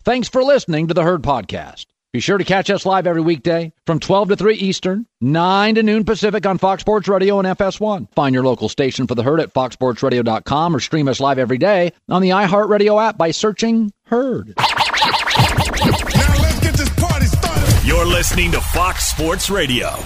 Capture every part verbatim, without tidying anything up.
Thanks for listening to the Herd Podcast. Be sure to catch us live every weekday from twelve to three Eastern, nine to noon Pacific on Fox Sports Radio and F S one. Find your local station for the Herd at fox sports radio dot com or stream us live every day on the iHeartRadio app by searching Herd. Now let's get this party started. You're listening to Fox Sports Radio.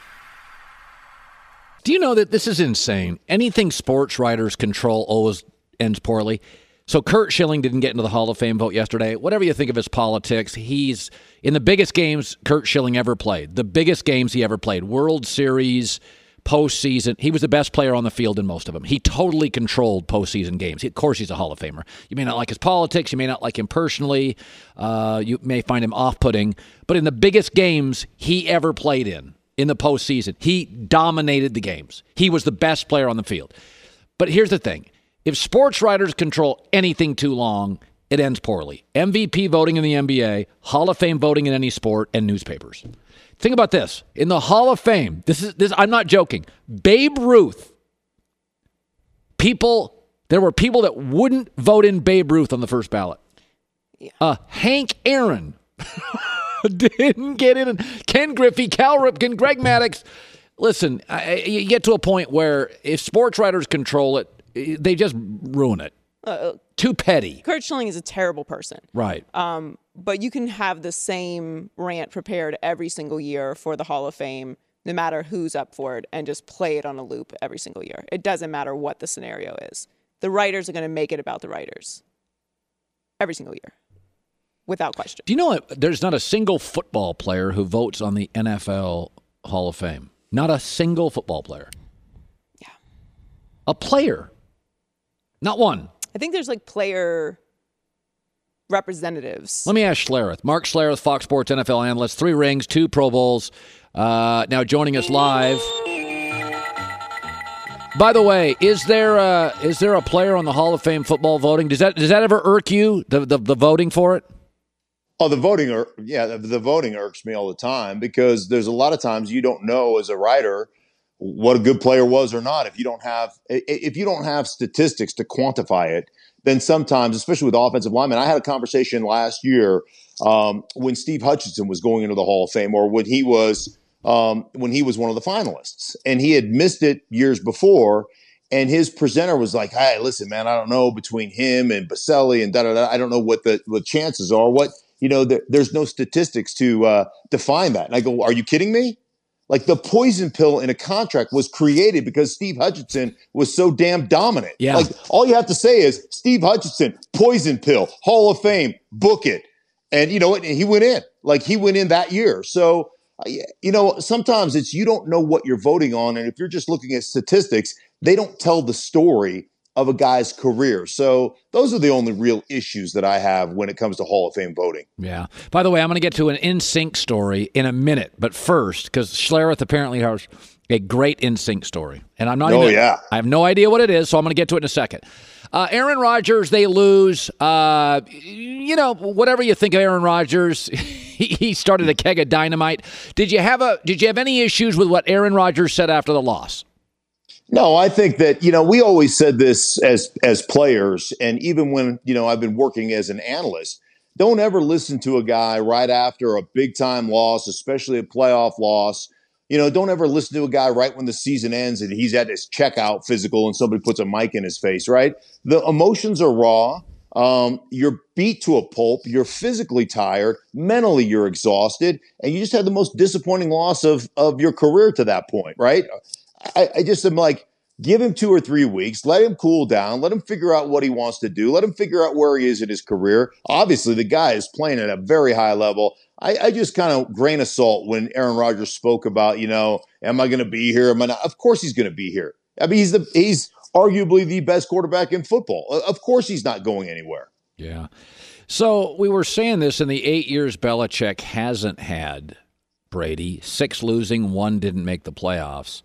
Do you know that this is insane? Anything sports writers control always ends poorly. So Curt Schilling didn't get into the Hall of Fame vote yesterday. Whatever you think of his politics, he's in the biggest games Curt Schilling ever played. The biggest games he ever played. World Series, postseason. He was the best player on the field in most of them. He totally controlled postseason games. He, of course, he's a Hall of Famer. You may not like his politics. You may not like him personally. Uh, you may find him off-putting. But in the biggest games he ever played in, in the postseason, he dominated the games. He was the best player on the field. But here's the thing. If sports writers control anything too long, it ends poorly. M V P voting in the N B A, Hall of Fame voting in any sport, and newspapers. Think about this. In the Hall of Fame, this is this. I'm not joking. Babe Ruth. People, there were people that wouldn't vote in Babe Ruth on the first ballot. Yeah. Uh, Hank Aaron didn't get in. Ken Griffey, Cal Ripken, Greg Maddux. Listen, I, you get to a point where if sports writers control it, they just ruin it. Uh, Too petty. Curt Schilling is a terrible person. Right. Um, but you can have the same rant prepared every single year for the Hall of Fame, no matter who's up for it, and just play it on a loop every single year. It doesn't matter what the scenario is. The writers are going to make it about the writers every single year, without question. Do you know what? There's not a single football player who votes on the N F L Hall of Fame. Not a single football player. Yeah. A player. Not one. I think there's like player representatives. Let me ask Schlereth. Mark Schlereth, Fox Sports N F L analyst, three rings, two Pro Bowls. Uh, now joining us live. By the way, is there a, is there a player on the Hall of Fame football voting? Does that does that ever irk you? The the, the voting for it? Oh, the voting, ir- yeah, the, the voting irks me all the time because there's a lot of times you don't know as a writer what a good player was or not. If you don't have, if you don't have statistics to quantify it, then sometimes, especially with offensive linemen, I had a conversation last year um, when Steve Hutchinson was going into the Hall of Fame, or when he was um, when he was one of the finalists, and he had missed it years before. And his presenter was like, "Hey, listen, man, I don't know between him and Baselli and da da da. I don't know what the what chances are. What you know, there, there's no statistics to uh, define that." And I go, "Are you kidding me?" Like the poison pill in a contract was created because Steve Hutchinson was so damn dominant. Yeah. Like all you have to say is Steve Hutchinson, poison pill, Hall of Fame, book it. And you know what? He went in. Like he went in that year. So, you know, sometimes it's you don't know what you're voting on. And if you're just looking at statistics, they don't tell the story of a guy's career. So those are the only real issues that I have when it comes to Hall of Fame voting. Yeah. By the way, I'm going to get to an N Sync story in a minute. But first, because Schlereth apparently has a great N Sync story. And I'm not oh, even, yeah. I have no idea what it is, so I'm going to get to it in a second. Uh, Aaron Rodgers, they lose. Uh, you know, whatever you think of Aaron Rodgers, he, he started a keg of dynamite. Did you have a? Did you have any issues with what Aaron Rodgers said after the loss? No, I think that, you know, we always said this as as players, and even when, you know, I've been working as an analyst, don't ever listen to a guy right after a big-time loss, especially a playoff loss. You know, don't ever listen to a guy right when the season ends and he's at his checkout physical and somebody puts a mic in his face, right? The emotions are raw. Um, you're beat to a pulp. You're physically tired. Mentally, you're exhausted. And you just had the most disappointing loss of, of your career to that point, right? I, I just am like, give him two or three weeks, let him cool down, let him figure out what he wants to do, let him figure out where he is in his career. Obviously, the guy is playing at a very high level. I, I just kind of grain of salt when Aaron Rodgers spoke about, you know, am I going to be here? Am I not? Of course he's going to be here. I mean, he's the he's arguably the best quarterback in football. Of course he's not going anywhere. Yeah. So we were saying this in the eight years Belichick hasn't had Brady, six losing, one didn't make the playoffs.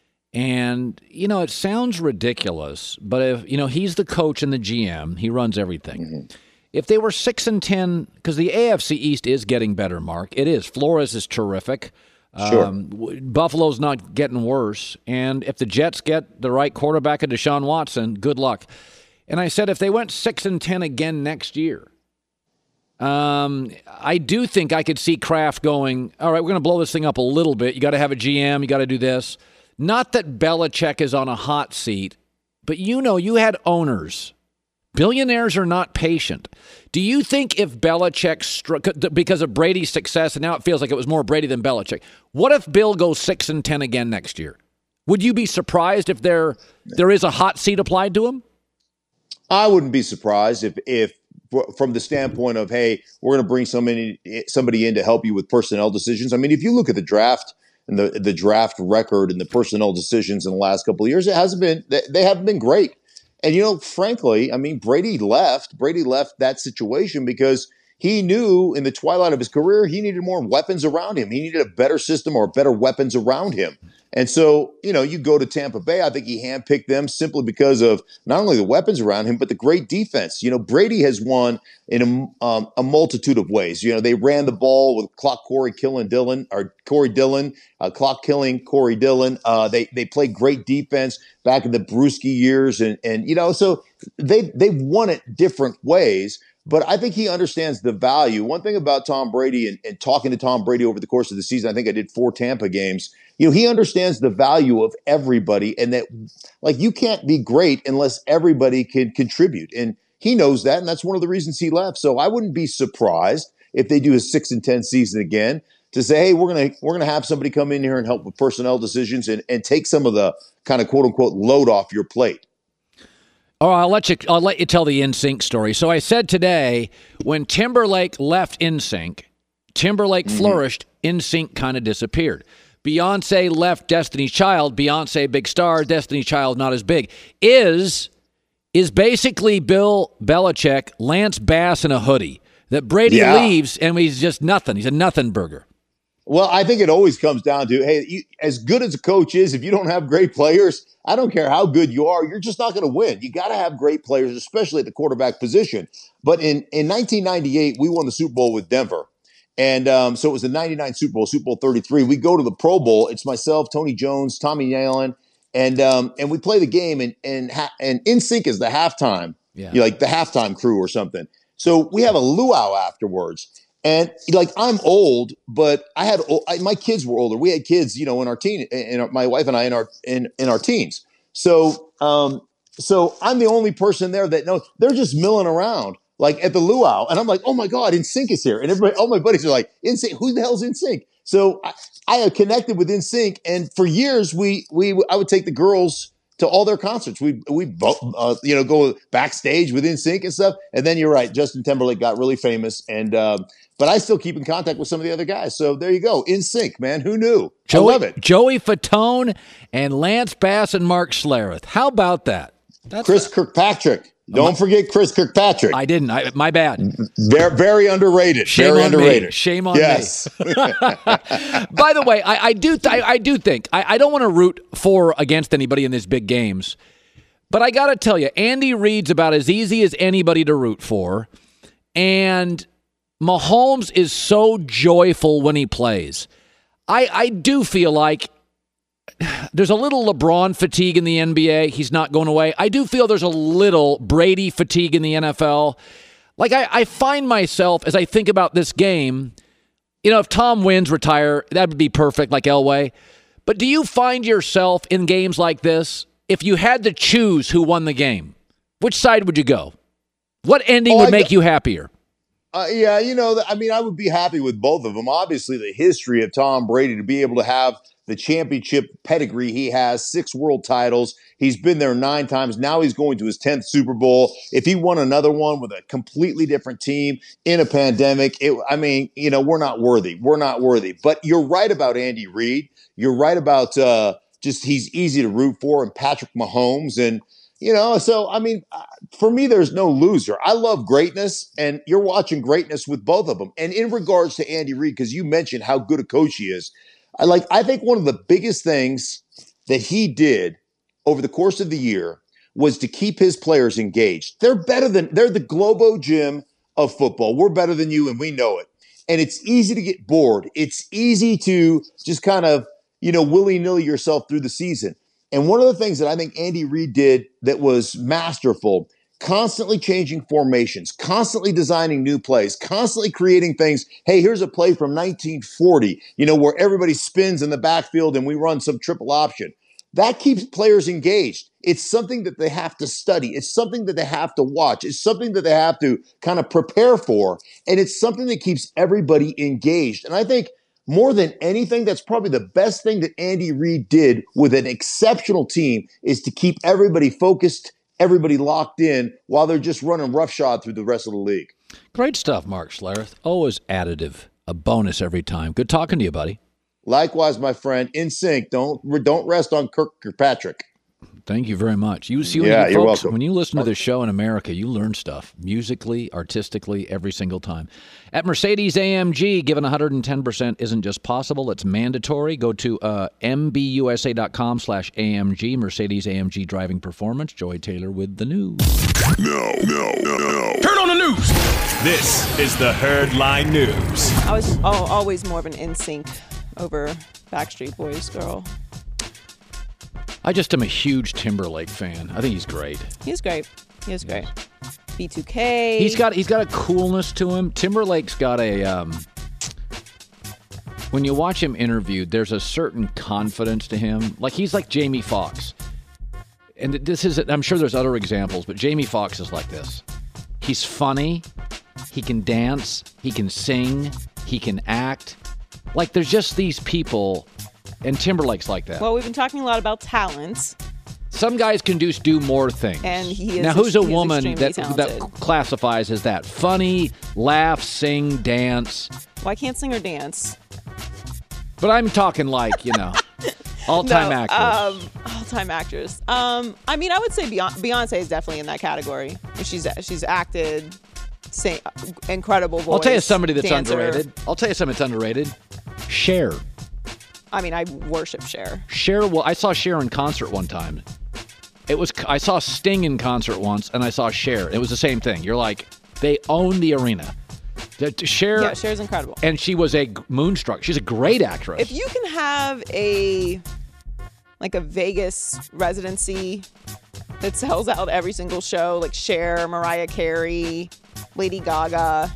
And, you know, it sounds ridiculous, but if, you know, he's the coach and the G M, he runs everything. Mm-hmm. If they were six and ten, because the A F C East is getting better, Mark. It is. Flores is terrific. Sure. Um, Buffalo's not getting worse. And if the Jets get the right quarterback of Deshaun Watson, good luck. And I said if they went six and ten again next year, Um, I do think I could see Kraft going, all right, we're going to blow this thing up a little bit. You got to have a G M. You got to do this. Not that Belichick is on a hot seat, but you know, you had owners. Billionaires are not patient. Do you think if Belichick struck, because of Brady's success, and now it feels like it was more Brady than Belichick, what if Bill goes six and ten again next year? Would you be surprised if there there is a hot seat applied to him? I wouldn't be surprised if, if from the standpoint of, hey, we're going to bring somebody somebody in to help you with personnel decisions. I mean, if you look at the draft and the the draft record and the personnel decisions in the last couple of years, it hasn't been they haven't been great. And you know, frankly, I mean, Brady left. Brady left that situation because he knew in the twilight of his career he needed more weapons around him. He needed a better system or better weapons around him. And so, you know, you go to Tampa Bay, I think he handpicked them simply because of not only the weapons around him, but the great defense. You know, Brady has won in a, um, a multitude of ways. You know, they ran the ball with clock Corey killing Dillon, or Corey Dillon, uh, clock killing Corey Dillon. Uh, they they played great defense back in the Brewski years. And, and you know, so they, they've won it different ways. But I think he understands the value. One thing about Tom Brady and, and talking to Tom Brady over the course of the season, I think I did four Tampa games. You know, he understands the value of everybody and that, like, you can't be great unless everybody can contribute. And he knows that, and that's one of the reasons he left. So I wouldn't be surprised if they do a six and ten season again to say, hey, we're gonna we're gonna have somebody come in here and help with personnel decisions and, and take some of the kind of quote unquote load off your plate. Oh, I'll let you. I'll let you tell the N Sync story. So I said today, when Timberlake left N Sync, Timberlake mm-hmm. flourished. N Sync kind of disappeared. Beyonce left Destiny's Child. Beyonce, big star. Destiny's Child, not as big. Is is basically Bill Belichick, Lance Bass in a hoodie. That Brady yeah. leaves and he's just nothing. He's a nothing burger. Well, I think it always comes down to, hey, you, as good as a coach is, if you don't have great players, I don't care how good you are, you're just not going to win. You got to have great players, especially at the quarterback position. But in, in nineteen ninety-eight, we won the Super Bowl with Denver. And um, so it was the ninety-nine Super Bowl, Super Bowl thirty-three. We go to the Pro Bowl. It's myself, Tony Jones, Tommy Allen, and um, and we play the game. And and ha- and N Sync is the halftime, yeah. you know, like the halftime crew or something. So we have a luau afterwards. And like, I'm old, but I had I, my kids were older. We had kids, you know, in our teen, in our, my wife and I in our in, in our teens. So um, so I'm the only person there that knows. They're just milling around like at the luau, and I'm like, oh my god, N Sync is here, and everybody, all my buddies are like, N Sync, who the hell's N Sync? So I, I have connected with N Sync, and for years we we I would take the girls to all their concerts. We we uh, you know go backstage with N Sync and stuff. And then you're right, Justin Timberlake got really famous, and uh, but I still keep in contact with some of the other guys. So there you go, N Sync, man. Who knew? Joey, I love it. Joey Fatone and Lance Bass and Mark Schlereth. How about that? That's Chris a- Kirkpatrick. Don't forget Chris Kirkpatrick. I didn't. I, my bad. Very, very underrated. Shame very on underrated. Me. Shame on yes. me. By the way, I, I do. Th- I, I do think I, I don't want to root for or against anybody in these big games, but I got to tell you, Andy Reid's about as easy as anybody to root for, and Mahomes is so joyful when he plays. I I do feel like there's a little LeBron fatigue in the N B A. He's not going away. I do feel there's a little Brady fatigue in the N F L. Like, I, I find myself, as I think about this game, you know, if Tom wins, retire, that would be perfect, like Elway. But do you find yourself in games like this, if you had to choose who won the game, which side would you go? What ending oh, would I make got- you happier? Uh, yeah, you know, I mean, I would be happy with both of them. Obviously, the history of Tom Brady to be able to have the championship pedigree he has, six world titles. He's been there nine times. Now he's going to his tenth Super Bowl. If he won another one with a completely different team in a pandemic, it, I mean, you know, we're not worthy. We're not worthy. But you're right about Andy Reid. You're right about uh, just he's easy to root for, and Patrick Mahomes. And, you know, so, I mean, for me, there's no loser. I love greatness, and you're watching greatness with both of them. And in regards to Andy Reid, because you mentioned how good a coach he is, I like. I think one of the biggest things that he did over the course of the year was to keep his players engaged. They're better than, they're the Globo Gym of football. We're better than you, and we know it. And it's easy to get bored. It's easy to just kind of, you know, willy-nilly yourself through the season. And one of the things that I think Andy Reid did that was masterful constantly changing formations, constantly designing new plays, constantly creating things. Hey, here's a play from nineteen forty, you know, where everybody spins in the backfield and we run some triple option. That keeps players engaged. It's something that they have to study. It's something that they have to watch. It's something that they have to kind of prepare for. And it's something that keeps everybody engaged. And I think more than anything, that's probably the best thing that Andy Reid did with an exceptional team is to keep everybody focused, everybody locked in while they're just running roughshod through the rest of the league. Great stuff, Mark Schlereth. Always additive, a bonus every time. Good talking to you, buddy. Likewise, my friend, in sync. Don't don't rest on Kirk Kirkpatrick. Thank you very much. You see, yeah, you you're folks, welcome. When you listen to this show in America, you learn stuff musically, artistically, every single time. At Mercedes A M G, giving one hundred ten percent isn't just possible, it's mandatory. Go to uh, mbusa.com slash AMG, Mercedes A M G Driving Performance. Joy Taylor with the news. No, no, no, no. Turn on the news. This is the Herd Line News. I was al- always more of an N Sync over Backstreet Boys girl. I just am a huge Timberlake fan. I think he's great. He's great. He is great. B two K. He's got he's got a coolness to him. Timberlake's got a um, when you watch him interviewed, there's a certain confidence to him. Like he's like Jamie Foxx. And this is I'm sure there's other examples, but Jamie Foxx is like this. He's funny, he can dance, he can sing, he can act. Like there's just these people, and Timberlake's like that. Well, we've been talking a lot about talent. Some guys can do do more things. And he is now, who's a he is woman extremely that talented. that classifies as that? Funny, laugh, sing, dance. Well, I can't sing or dance. But I'm talking like, you know, all-time no, actress. Um, all-time actress. Um, I mean, I would say Beyonce, Beyonce is definitely in that category. She's she's acted, sing, incredible voice. I'll tell you somebody that's dancer. underrated. I'll tell you something that's underrated. Cher. I mean, I worship Cher. Cher. Well, I saw Cher in concert one time. It was I saw Sting in concert once, and I saw Cher. It was the same thing. You're like, they own the arena. Cher. Yeah, Cher's incredible. And she was a moonstruck. She's a great actress. If you can have a like a Vegas residency that sells out every single show, like Cher, Mariah Carey, Lady Gaga,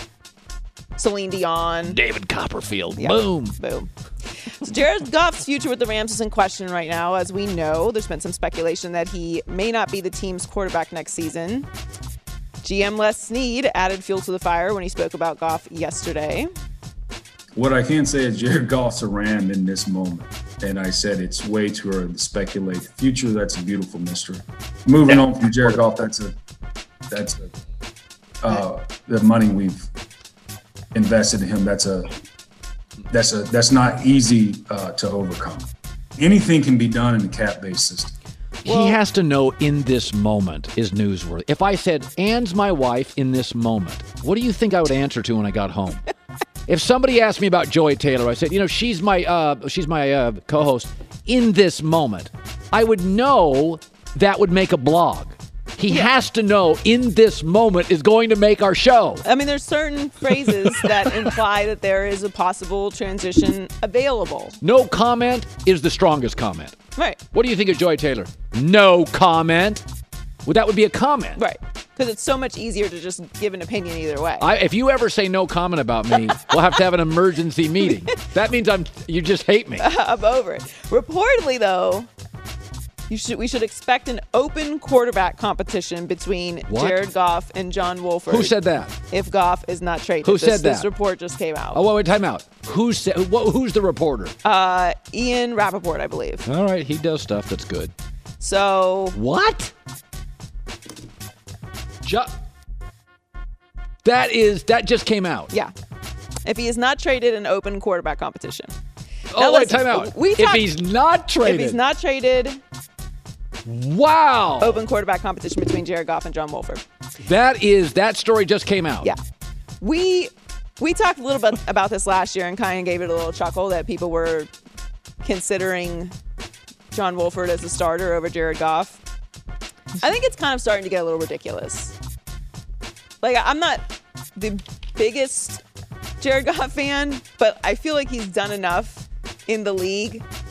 Celine Dion, David Copperfield. Yeah. Boom. Boom. So Jared Goff's future with the Rams is in question right now. As we know, there's been some speculation that he may not be the team's quarterback next season. G M Les Snead added fuel to the fire when he spoke about Goff yesterday. What I can say is Jared Goff's a Ram in this moment. And I said it's way too early to speculate. The future, that's a beautiful mystery. Moving on from Jared Goff, that's a that's a uh, the money we've invested in him. That's a that's a that's not easy uh, to overcome. Anything can be done in the cap-based system. Well, he has to know in this moment is newsworthy. If I said, Ann's my wife in this moment, what do you think I would answer to when I got home? If somebody asked me about Joy Taylor, I said, you know, she's my uh, she's my uh, co-host in this moment, I would know that would make a blog. He yeah. has to know in this moment is going to make our show. I mean, there's certain phrases that imply that there is a possible transition available. No comment is the strongest comment. Right. What do you think of Joy Taylor? No comment. Well, that would be a comment. Right. Because it's so much easier to just give an opinion either way. I, if you ever say no comment about me, we'll have to have an emergency meeting. That means I'm you just hate me. I'm over it. Reportedly, though, you should we should expect an open quarterback competition between what? Jared Goff and John Wolford. Who said that? If Goff is not traded. Who this, said that? This report just came out. Oh, wait, wait, time out. Who said? Who, who's the reporter? Uh, Ian Rappaport, I believe. All right, he does stuff that's good. So what? Ju- that is that just came out. Yeah. If he is not traded, an open quarterback competition. Oh, now, wait, listen, time out. We if talk, he's not traded. If he's not traded. Wow. Open quarterback competition between Jared Goff and John Wolford. That is, that story just came out. Yeah. We we talked a little bit about this last year and kind of gave it a little chuckle that people were considering John Wolford as a starter over Jared Goff. I think it's kind of starting to get a little ridiculous. Like, I'm not the biggest Jared Goff fan, but I feel like he's done enough in the league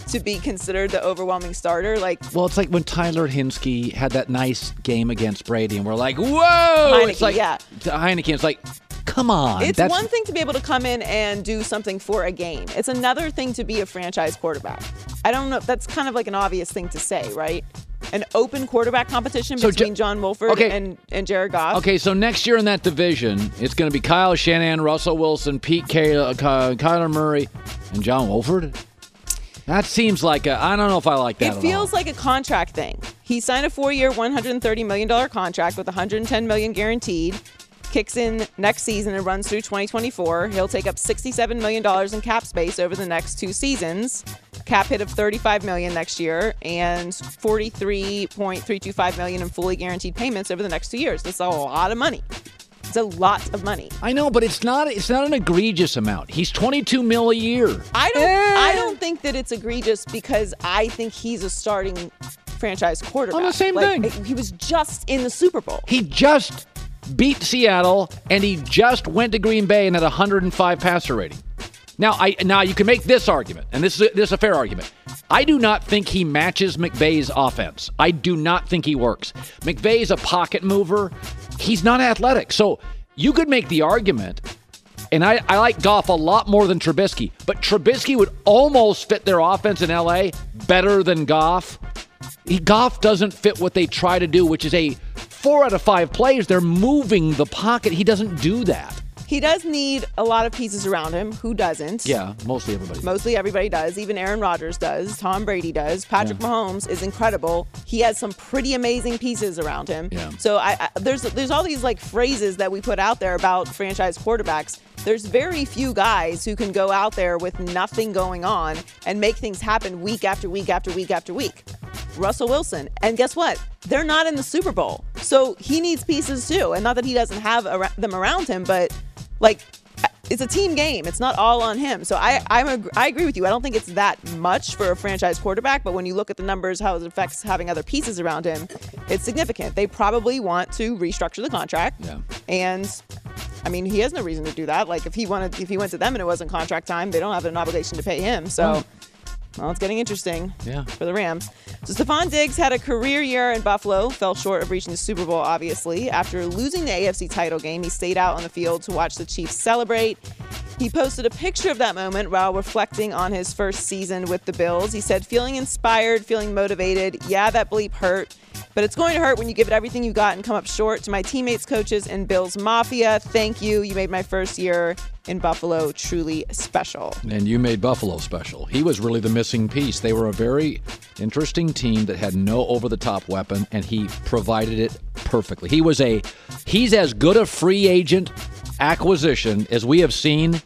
to be considered the overwhelming starter. Like, well, it's like when Tyler Hinske had that nice game against Brady, and we're like, whoa! Heineke, it's like, yeah. to Heineke, it's like, come on. It's that's, one thing to be able to come in and do something for a game. It's another thing to be a franchise quarterback. I don't know. That's kind of like an obvious thing to say, right? An open quarterback competition So, between Jo- John Wolford okay. and, and Jared Goff. Okay, so next year in that division, it's going to be Kyle Shanahan, Russell Wilson, Pete Ky- uh, Ky- Kyler Murray, and John Wolford. That seems like a, I don't know if I like that It at feels all. like a contract thing. He signed a four-year, one hundred thirty million dollars contract with one hundred ten million dollars guaranteed. Kicks in next season and runs through twenty twenty-four. He'll take up sixty-seven million dollars in cap space over the next two seasons. Cap hit of thirty-five million dollars next year and forty-three point three two five million dollars in fully guaranteed payments over the next two years. That's a lot of money. It's a lot of money. I know, but it's not it's not an egregious amount. He's twenty-two mil a year. I don't Eh. I don't think that it's egregious because I think he's a starting franchise quarterback. On the same Like, thing. He was just in the Super Bowl. He just beat Seattle, and he just went to Green Bay and had a one hundred five passer rating. Now, I now you can make this argument, and this is a, this is a fair argument. I do not think he matches McVay's offense. I do not think he works. McVay's a pocket mover. He's not athletic. So you could make the argument, and I, I like Goff a lot more than Trubisky, but Trubisky would almost fit their offense in L A better than Goff. He, Goff doesn't fit what they try to do, which is a four out of five plays. They're moving the pocket. He doesn't do that. He does need a lot of pieces around him. Who doesn't? Yeah, mostly everybody. Mostly everybody does. Even Aaron Rodgers does. Tom Brady does. Patrick Yeah. Mahomes is incredible. He has some pretty amazing pieces around him. Yeah. So I, I there's there's all these like phrases that we put out there about franchise quarterbacks. There's very few guys who can go out there with nothing going on and make things happen week after week after week after week. Russell Wilson. And guess what? They're not in the Super Bowl. So he needs pieces too. And not that he doesn't have ar- them around him, but like it's a team game. It's not all on him. So I I'm a, I agree with you. I don't think it's that much for a franchise quarterback, but when you look at the numbers, how it affects having other pieces around him, it's significant. They probably want to restructure the contract. Yeah. And I mean, he has no reason to do that. Like if he wanted if he went to them and it wasn't contract time, they don't have an obligation to pay him. So well, it's getting interesting Yeah. for the Rams. So Stephon Diggs had a career year in Buffalo, fell short of reaching the Super Bowl, obviously. After losing the A F C title game, he stayed out on the field to watch the Chiefs celebrate. He posted a picture of that moment while reflecting on his first season with the Bills. He said, feeling inspired, feeling motivated. Yeah, that bleep hurt. But it's going to hurt when you give it everything you got and come up short. To my teammates, coaches, and Bills Mafia, thank you. You made my first year in Buffalo truly special. And you made Buffalo special. He was really the missing piece. They were a very interesting team that had no over-the-top weapon, and he provided it perfectly. He was a, he's as good a free agent acquisition as we have seen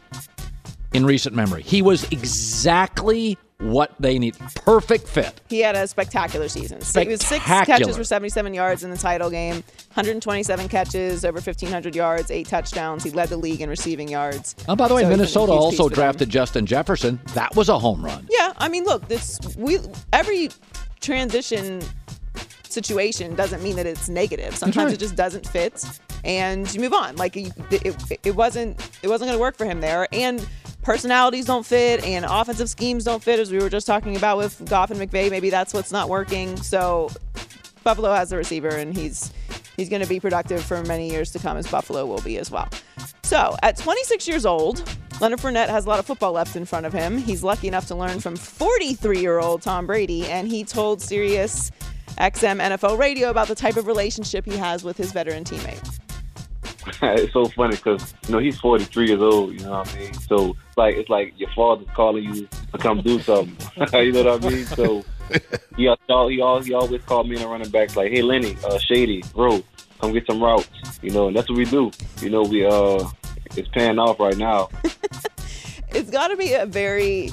in recent memory. He was exactly what they need. Perfect fit. He had a spectacular season. So he was six Spectacular. catches for seventy-seven yards in the title game, one hundred twenty-seven catches, over fifteen hundred yards, eight touchdowns. He led the league in receiving yards. Oh, by the way, So he's a Minnesota huge piece also for them. drafted Justin Jefferson. That was a home run. Yeah, I mean, look, this we every transition situation doesn't mean that it's negative. Sometimes right. it just doesn't fit, and you move on. Like it, it, it wasn't it wasn't going to work for him there, and personalities don't fit, and offensive schemes don't fit, as we were just talking about with Goff and McVay. Maybe that's what's not working. So Buffalo has the receiver, and he's he's going to be productive for many years to come, as Buffalo will be as well. So at twenty-six years old, Leonard Fournette has a lot of football left in front of him. He's lucky enough to learn from forty-three-year-old Tom Brady, and he told Sirius X M N F L Radio about the type of relationship he has with his veteran teammate. It's so funny because, you know, he's forty-three years old, you know what I mean? So, like, it's like your father's calling you to come do something. You know what I mean? So, he, he, he always called me and the running backs like, hey, Lenny, uh, Shady, bro, come get some routes. You know, and that's what we do. You know, we uh, it's paying off right now. It's got to be a very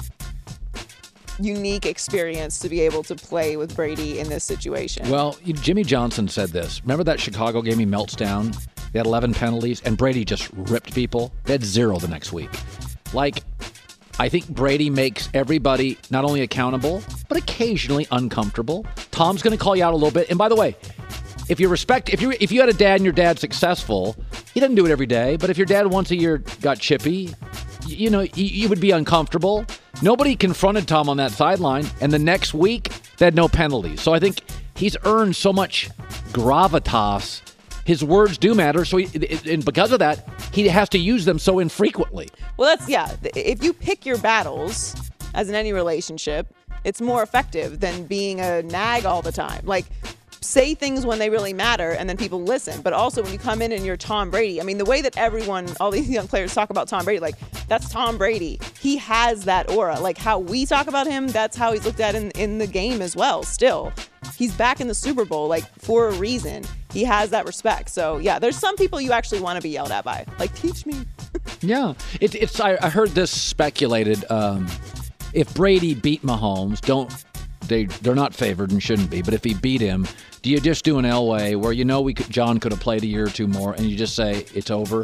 unique experience to be able to play with Brady in this situation. Well, Jimmy Johnson said this. Remember that Chicago game he melts down? They had eleven penalties, and Brady just ripped people. They had zero the next week. Like, I think Brady makes everybody not only accountable, but occasionally uncomfortable. Tom's going to call you out a little bit. And by the way, if you respect, if you if you had a dad and your dad's successful, he doesn't do it every day. But if your dad once a year got chippy, you know, you, you would be uncomfortable. Nobody confronted Tom on that sideline, and the next week, they had no penalties. So I think he's earned so much gravitas. His words do matter, so he, and because of that, he has to use them so infrequently. Well, that's, yeah, if you pick your battles, as in any relationship, it's more effective than being a nag all the time. Like, say things when they really matter and then people listen. But also when you come in and you're Tom Brady, I mean, the way that everyone, all these young players talk about Tom Brady, like, that's Tom Brady. He has that aura. Like how we talk about him, that's how he's looked at in, in the game as well. Still, he's back in the Super Bowl, like, for a reason. He has that respect. So, yeah, there's some people you actually want to be yelled at by. Like, teach me. Yeah. It, it's. I, I heard this speculated. Um, if Brady beat Mahomes, don't they? They're not favored and shouldn't be. But if he beat him, do you just do an Elway where you know we could, John could have played a year or two more, and you just say it's over?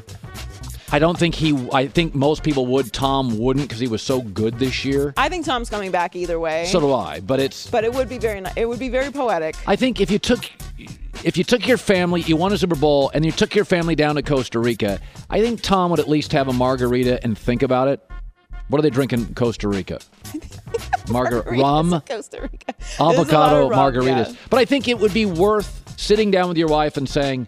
I don't think he. I think most people would. Tom wouldn't because he was so good this year. I think Tom's coming back either way. So do I. But it's. But it would be very. It would be very poetic. I think if you took. If you took your family, you won a Super Bowl, and you took your family down to Costa Rica, I think Tom would at least have a margarita and think about it. What are they drinking in Costa Rica? Margar- rum, Costa Rica. avocado rum, margaritas. yeah. But I think it would be worth sitting down with your wife and saying,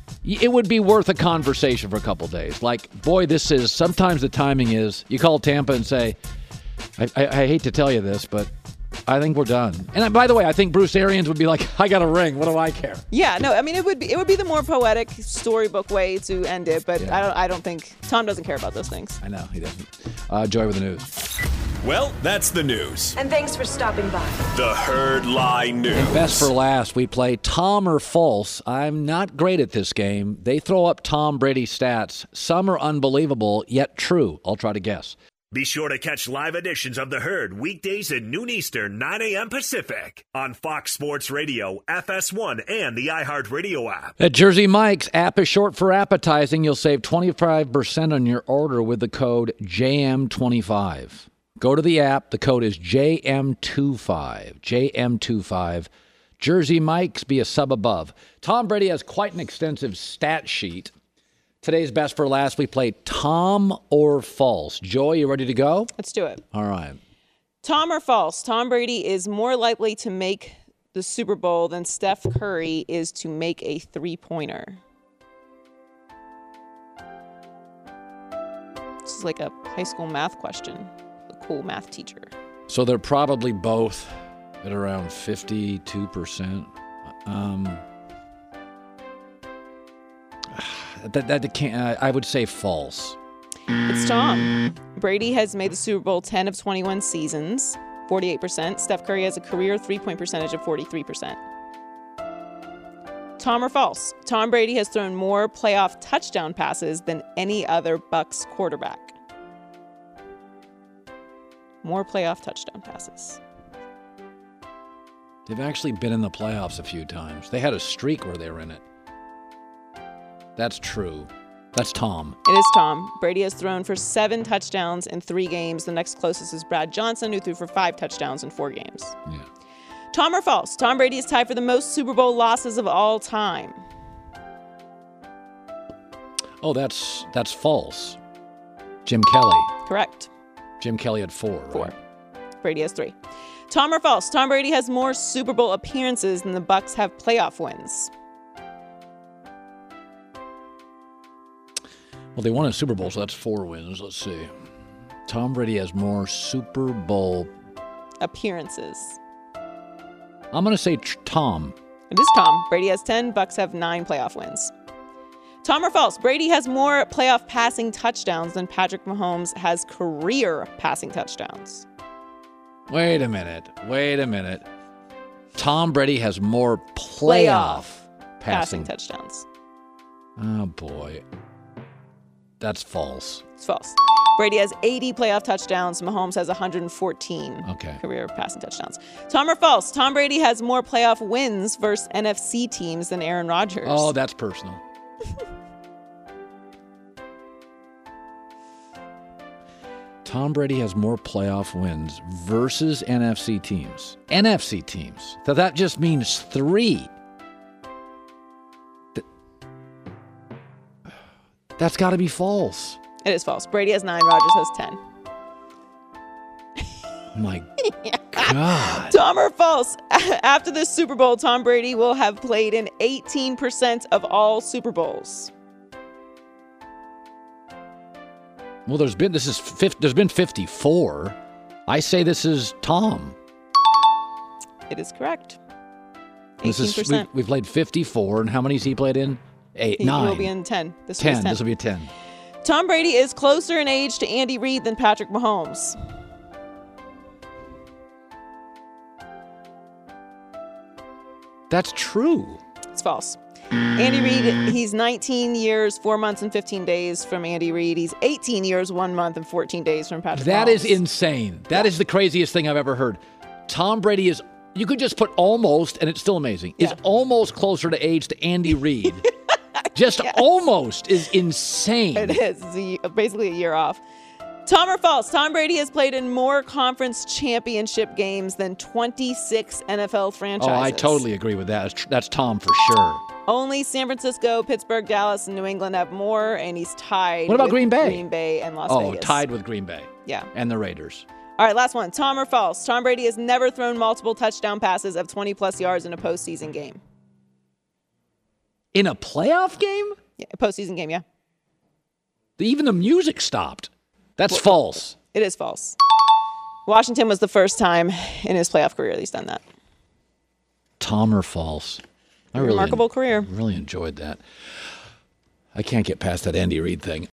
it would be worth a conversation for a couple days. Like, boy, this is, sometimes the timing is, you call Tampa and say, I, I, I hate to tell you this, but I think we're done. And by the way, I think Bruce Arians would be like, I got a ring. What do I care? Yeah, no, I mean, it would be it would be the more poetic storybook way to end it, but Yeah. I don't I don't think Tom doesn't care about those things. I know, he doesn't. Uh, Joy with the news. Well, that's the news. And thanks for stopping by. The Herd Lie News. Best for last, we play Tom or False. I'm not great at this game. They throw up Tom Brady stats. Some are unbelievable, yet true. I'll try to guess. Be sure to catch live editions of The Herd weekdays at noon Eastern, nine a.m. Pacific on Fox Sports Radio, F S one, and the iHeartRadio app. At Jersey Mike's, app is short for appetizing. You'll save twenty-five percent on your order with the code J M twenty-five. Go to the app. The code is J M twenty-five. J M twenty-five. Jersey Mike's, be a sub above. Tom Brady has quite an extensive stat sheet. Today's best for last, we play Tom or False. Joy, you ready to go? Let's do it. All right. Tom or false? Tom Brady is more likely to make the Super Bowl than Steph Curry is to make a three-pointer. This is like a high school math question. A cool math teacher. So they're probably both at around fifty-two percent. Um, that, that can't, uh, I would say false. It's Tom. Brady has made the Super Bowl ten of twenty-one seasons, forty-eight percent. Steph Curry has a career three-point percentage of forty-three percent. Tom or false? Tom Brady has thrown more playoff touchdown passes than any other Bucs quarterback. More playoff touchdown passes. They've actually been in the playoffs a few times. They had a streak where they were in it. That's true. That's Tom. It is Tom. Brady has thrown for seven touchdowns in three games. The next closest is Brad Johnson, who threw for five touchdowns in four games. Yeah. Tom or false? Tom Brady is tied for the most Super Bowl losses of all time. Oh, that's that's false. Jim Kelly. Correct. Jim Kelly had four. Four. Right? Brady has three. Tom or false? Tom Brady has more Super Bowl appearances than the Bucs have playoff wins. Well, they won a Super Bowl, so that's four wins. Let's see. Tom Brady has more Super Bowl Appearances. I'm going to say tr- Tom. It is Tom. Brady has ten. Bucs have nine playoff wins. Tom or false? Brady has more playoff passing touchdowns than Patrick Mahomes has career passing touchdowns. Wait a minute. Wait a minute. Tom Brady has more playoff, Passing, passing. touchdowns. Oh, boy. That's false. It's false. Brady has eighty playoff touchdowns. Mahomes has one hundred fourteen Okay. career passing touchdowns. Tom or false? Tom Brady has more playoff wins versus N F C teams than Aaron Rodgers. Oh, that's personal. Tom Brady has more playoff wins versus N F C teams. N F C teams. So that just means three. Th- That's got to be false. It is false. Brady has nine. Rodgers has ten. My God. Tom or false? After this Super Bowl, Tom Brady will have played in eighteen percent of all Super Bowls. Well, there's been this is fifty, there's been fifty-four. I say this is Tom. It is correct. This eighteen is percent. we, we've played fifty-four, and how many's he played in? Eight, He nine. will be in ten. This ten. was ten. This will be a ten. Tom Brady is closer in age to Andy Reid than Patrick Mahomes. That's true. It's false. Andy Reid, he's nineteen years, four months, and fifteen days from Andy Reid. He's eighteen years, one month, and fourteen days from Patrick That Mahomes. is insane. That is the craziest thing I've ever heard. Tom Brady is, you could just put almost, and it's still amazing, is Yeah. almost closer to age to Andy Reid. Just Yes. almost is insane. It is. It's a- basically a year off. Tom or false? Tom Brady has played in more conference championship games than twenty-six N F L Oh, franchises. I totally agree with that. That's, tr- that's Tom for sure. Only San Francisco, Pittsburgh, Dallas, and New England have more, and he's tied What about with Green Bay? Green Bay and Las Oh, Vegas. tied with Green Bay Yeah. and the Raiders. All right, last one. Tom or false? Tom Brady has never thrown multiple touchdown passes of twenty-plus yards in a postseason game. In a playoff game? Yeah, a postseason game, yeah. Even the music stopped. That's false. It is false. Washington was the first time in his playoff career that he's done that. Tom or false? I really, Remarkable career. really enjoyed that. I can't get past that Andy Reid thing.